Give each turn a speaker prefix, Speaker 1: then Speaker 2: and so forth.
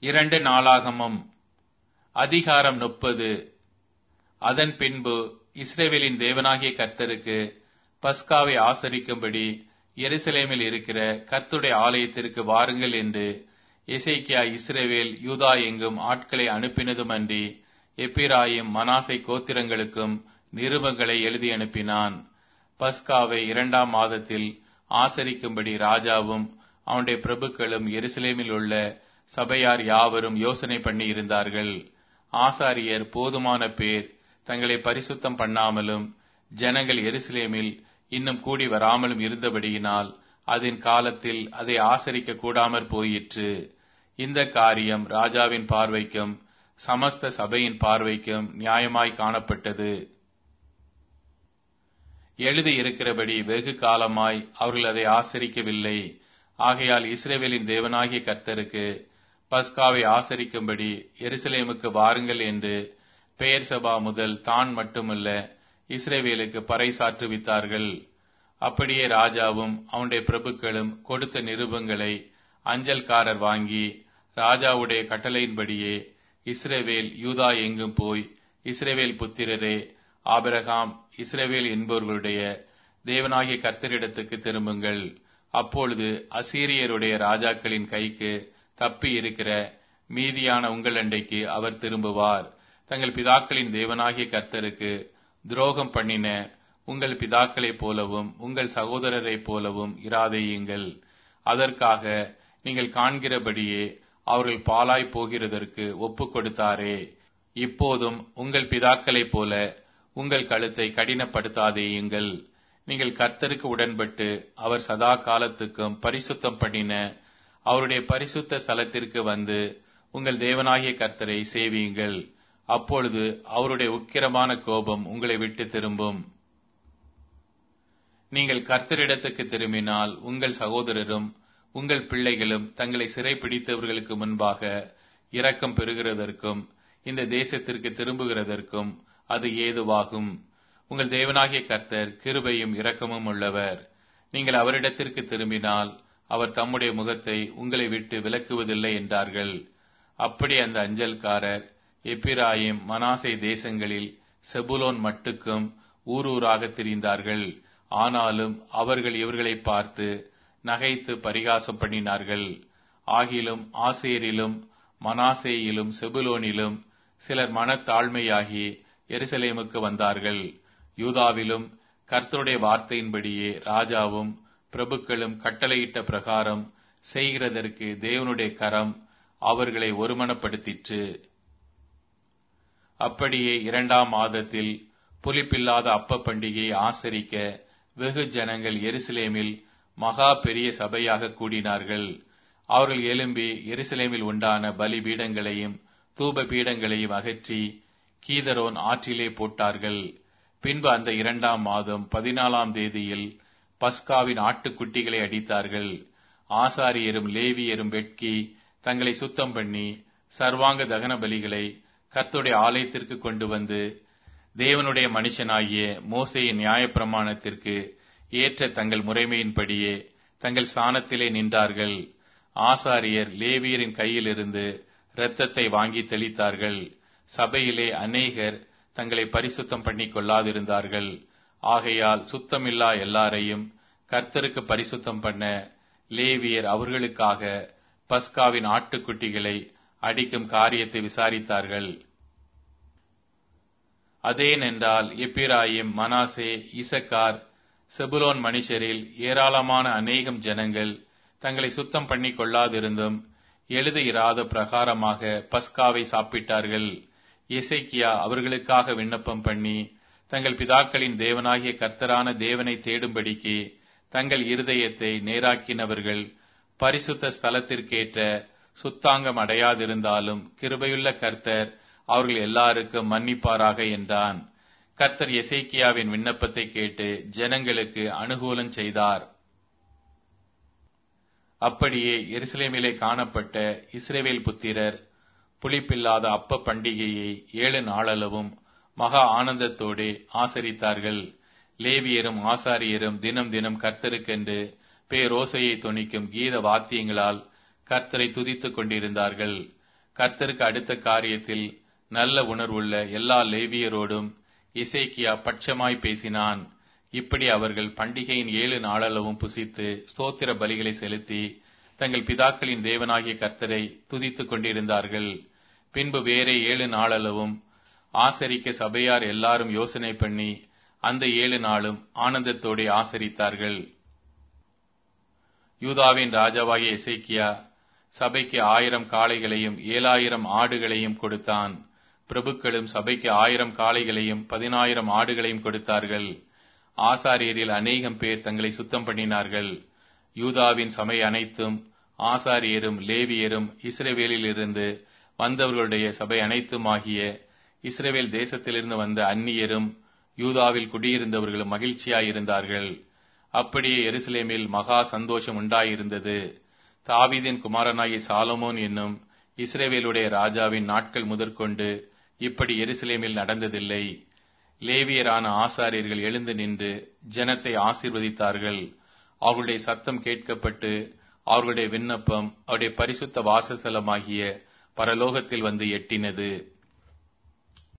Speaker 1: 2 நாளாகமம் அதிகாரம் 30. அதன் பின்பு இஸ்ரவேலின் தேவனாகிய கர்த்தருக்கு பஸ்காவை ஆசரிக்கும்படி எருசலேமில் இருக்கிற கர்த்தருடைய ஆலயத்திற்கு வாருங்கள் என்று எசேக்கியா இஸ்ரவேல் யூதா எங்கும் ஆட்களை அனுப்பினதுமன்றி எப்பிராயிம் மனாசே கோத்திரங்களுக்கும் நிருபங்களை எழுதி அனுப்பினான். பஸ்காவை 2ஆம் மாதத்தில் ஆசரிக்கும்படி ராஜாவும் அவனுடைய பிரபுக்களும் எருசலேமில் உள்ள சபையார் யாவரும் யோசனை பண்ணி இருந்தார்கள். ஆசாரியர் போதுமான பேர் தங்களை பரிசுத்தம் பண்ணாமலும் ஜனங்கள் எருசலேமில் இன்னும் கூடி வராமலும் இருந்தபடியினால் அதன் காலத்தில் அதை ஆசரிக்க கூடாமற் போயிற்று. இந்த காரியம் ராஜாவின் பார்வைக்கும் சமஸ்த சபையின் பார்வைக்கும் நியாயமாய் காணப்பட்டது. எழுதியிருக்கிறபடி வெகு காலமாய் அவர்கள் அதை ஆசரிக்கவில்லை. ஆகையால் இஸ்ரவேலின் தேவனாகிய கர்த்தருக்கு பஸ்காவை ஆசரிக்கும்படி எருசலேமுக்கு வாருங்கள் என்று பெயர்சபா முதல் தான் மட்டுமல்ல இஸ்ரவேலுக்கு பறைசாற்றுவித்தார்கள். அப்படியே ராஜாவும் அவனுடைய பிரபுக்களும் கொடுத்த நிருபங்களை அஞ்சல்காரர் வாங்கி ராஜாவுடைய கட்டளையின்படியே இஸ்ரவேல் யூதா எங்கும் போய், இஸ்ரவேல் புத்திரரே, ஆபிரகாம் இஸ்ரவேல் என்பவர்களுடைய தேவனாகிய கர்த்தரிடத்துக்கு திரும்புங்கள். அப்பொழுது அசீரியருடைய ராஜாக்களின் கைக்கு தப்பி இருக்கிற மீதியான உங்கள் அண்டைக்கு அவர் திரும்புவார். தங்கள் பிதாக்களின் தேவனாகிய கர்த்தருக்கு துரோகம் பண்ணின உங்கள் பிதாக்களைப் போலவும் உங்கள் சகோதரரைப் போலவும் இராதேயுங்கள். அதற்காக நீங்கள் காண்கிறபடியே அவர்கள் பாழாய் போகிறதற்கு ஒப்புக் கொடுத்தாரே. இப்போதும் உங்கள் பிதாக்களைப் போல உங்கள் கழுத்தை கடினப்படுத்தாதேயுங்கள். நீங்கள் கர்த்தருக்கு உடன்பட்டு அவர் சதா காலத்துக்கும் பரிசுத்தம் பண்ணின அவருடைய பரிசுத்த ஸ்தலத்திற்கு வந்து உங்கள் தேவனாகிய கர்த்தரை சேவியுங்கள். அப்பொழுது அவருடைய உக்கிரமான கோபம் உங்களை விட்டு திரும்பும். நீங்கள் கர்த்தரிடத்துக்கு திரும்பினால் உங்கள் சகோதரரும் உங்கள் பிள்ளைகளும் தங்களை சிறைப்பிடித்தவர்களுக்கு முன்பாக இரக்கம் பெறுகிறதற்கும் இந்த தேசத்திற்கு திரும்புகிறதற்கும் அது ஏதுவாகும். உங்கள் தேவனாகிய கர்த்தர் கிருபையும் இரக்கமும் உள்ளவர். நீங்கள் அவரிடத்திற்கு திரும்பினால் அவர் தம்முடைய முகத்தை உங்களை விட்டு விலக்குவதில்லை என்றார்கள். அப்படி அந்த அஞ்சல்காரர் எப்பிராயிம் மனாசே தேசங்களில் செபுலோன் மட்டுக்கும் ஊரூராக திரிந்தார்கள். ஆனாலும் அவர்கள் இவர்களை பார்த்து நகைத்து பரிகாசம் பண்ணினார்கள். ஆகிலும் ஆசேரிலும் மனாசேயிலும் செபுலோனிலும் சிலர் மனத்தாழ்மையாகி எருசலேமுக்கு வந்தார்கள். யூதாவிலும் கர்த்தருடைய வார்த்தையின்படியே ராஜாவும் பிரபுக்களும் கட்டளையிட்ட பிரகாரம் செய்கிறதற்கு தேவனுடைய கரம் அவர்களை ஒருமனப்படுத்திற்று. அப்படியே 2ஆம் மாதத்தில் புளிப்பில்லாத அப்ப பண்டிகையை ஆசரிக்க வெகு ஜனங்கள் எருசலேமில் மகா பெரிய சபையாக கூடினார்கள். அவர்கள் எழும்பி எருசலேமில் உண்டான பலிபீடங்களையும் தூப பீடங்களையும் அகற்றி கீதரோன் ஆற்றிலே போட்டார்கள். பின்பு அந்த 2ஆம் மாதம் 14ஆம் தேதியில் பஸ்காவின் ஆட்டுக்குட்டிகளை அடித்தார்கள். ஆசாரியரும் லேவியரும் வெட்கி தங்களை சுத்தம் பண்ணி சர்வாங்க தகன பலிகளை கர்த்தருடைய ஆலயத்திற்கு கொண்டு வந்து தேவனுடைய மனுஷனாகிய மோசேயின் நியாயப்பிரமாணத்திற்கு ஏற்ற தங்கள் முறைமையின்படியே தங்கள் ஸ்தானத்திலே நின்றார்கள். ஆசாரியர் லேவியரின் கையிலிருந்து இரத்தத்தை வாங்கி தெளித்தார்கள். சபையிலே அநேகர் தங்களை பரிசுத்தம் பண்ணிக் கொள்ளாதிருந்தார்கள். ஆகையால் சுத்தமில்லா எல்லாரையும் கர்த்தருக்கு பரிசுத்தம் பண்ண லேவியர் அவர்களுக்காக பஸ்காவின் ஆட்டுக்குட்டிகளை அடிக்கும் காரியத்தை விசாரித்தார்கள். அதேனென்றால் எப்பிராயிம் மனாசே இசக்கார் செபுலோன் மனுஷரில் ஏராளமான அநேகம் ஜனங்கள் தங்களை சுத்தம் பண்ணிக் கொள்ளாதிருந்தும் எழுதியிராத பிரகாரமாக பஸ்காவை சாப்பிட்டார்கள். எசேக்கியா அவர்களுக்காக விண்ணப்பம் பண்ணி தங்கள் பிதாக்களின் தேவனாகிய கர்த்தரான தேவனை தேடும்படிக்கு தங்கள் இருதயத்தை நேராக்கினவர்கள் பரிசுத்த ஸ்தலத்திற்கேற்ற சுத்தாங்கம் அடையாதிருந்தாலும் கிருபையுள்ள கர்த்தர் அவர்கள் எல்லாருக்கும் மன்னிப்பாராக என்றான். கர்த்தர் எசேக்கியாவின் விண்ணப்பத்தை கேட்டு ஜனங்களுக்கு அனுகூலம் செய்தார். அப்படியே எருசலேமிலே காணப்பட்ட இஸ்ரவேல் புத்திரர் புளிப்பில்லாத அப்ப பண்டிகையை 7 நாளளவும் மகா ஆனந்தத்தோடு ஆசரித்தார்கள். லேவியரும் ஆசாரியரும் தினம் தினம் கர்த்தருக்கென்று பேரோசையை தொனிக்கும் கீத வாத்தியங்களால் கர்த்தரை துதித்துக் கொண்டிருந்தார்கள். கர்த்தருக்கு அடுத்த காரியத்தில் நல்ல உணர்வுள்ள எல்லா லேவியரோடும் எசேக்கியா பட்சமாய் பேசினான். இப்படி அவர்கள் பண்டிகையின் 7 நாளளவும் புசித்து ஸ்தோத்திர பலிகளை செலுத்தி தங்கள் பிதாக்களின் தேவனாகிய கர்த்தரை துதித்துக் கொண்டிருந்தார்கள். பின்பு வேறே 7 நாளளவும் ஆசரிக்க சபையார் எல்லாரும் யோசனை பண்ணி அந்த 7 நாளும் ஆனந்தத்தோடு ஆசரித்தார்கள். யூதாவின் ராஜாவாகிய எசேக்கியா சபைக்கு 1000 காளைகளையும் 7000 ஆடுகளையும் கொடுத்தான். பிரபுக்களும் சபைக்கு 1000 காளைகளையும் 10000 ஆடுகளையும் கொடுத்தார்கள். ஆசாரியரில் அநேகம் பேர் தங்களை சுத்தம் பண்ணினார்கள். யூதாவின் சபை அனைத்தும் ஆசாரியரும் லேவியரும் இஸ்ரவேலில் இருந்து வந்தவர்களுடைய சபை அனைத்துமாகிய இஸ்ரவேல் தேசத்திலிருந்து வந்த அந்நியரும் யூதாவில் குடியிருந்தவர்களும் மகிழ்ச்சியாயிருந்தார்கள். அப்படியே எருசலேமில் மகா சந்தோஷம் உண்டாயிருந்தது. தாவீதின் குமாரனாகிய சாலமோன் என்னும் இஸ்ரவேலுடைய ராஜாவின் நாட்கள் முதற்கொண்டு இப்படி எருசலேமில் நடந்ததில்லை. லேவியரான ஆசாரியர்கள் எழுந்து நின்று ஜனத்தை ஆசீர்வதித்தார்கள். அவர்களுடைய சத்தம் கேட்கப்பட்டு அவர்களுடைய விண்ணப்பம் அவருடைய பரிசுத்த வாசஸ்தலமாகிய பரலோகத்தில் வந்து எட்டினது.